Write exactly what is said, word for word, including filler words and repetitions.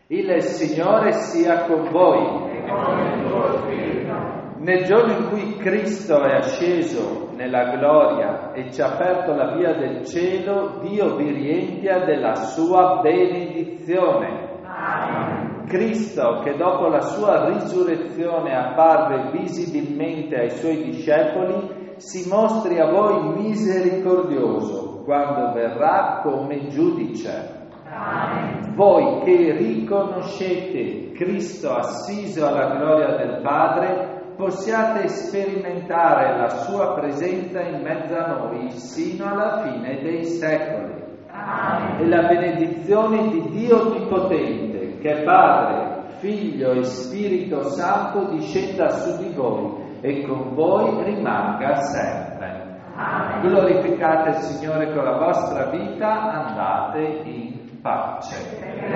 Il Signore sia con voi. Nel giorno in cui Cristo è asceso nella gloria e ci ha aperto la via del cielo, Dio vi riempia della sua benedizione. Amen. Cristo, che dopo la sua risurrezione apparve visibilmente ai suoi discepoli, si mostri a voi misericordioso quando verrà come giudice. Amen. Voi che riconoscete Cristo assiso alla gloria del Padre, possiate sperimentare la sua presenza in mezzo a noi sino alla fine dei secoli. Amen. E la benedizione di Dio Onnipotente, che è Padre, Figlio e Spirito Santo, discenda su di voi e con voi rimanga sempre. Amen. Glorificate il Signore con la vostra vita, andate in pace.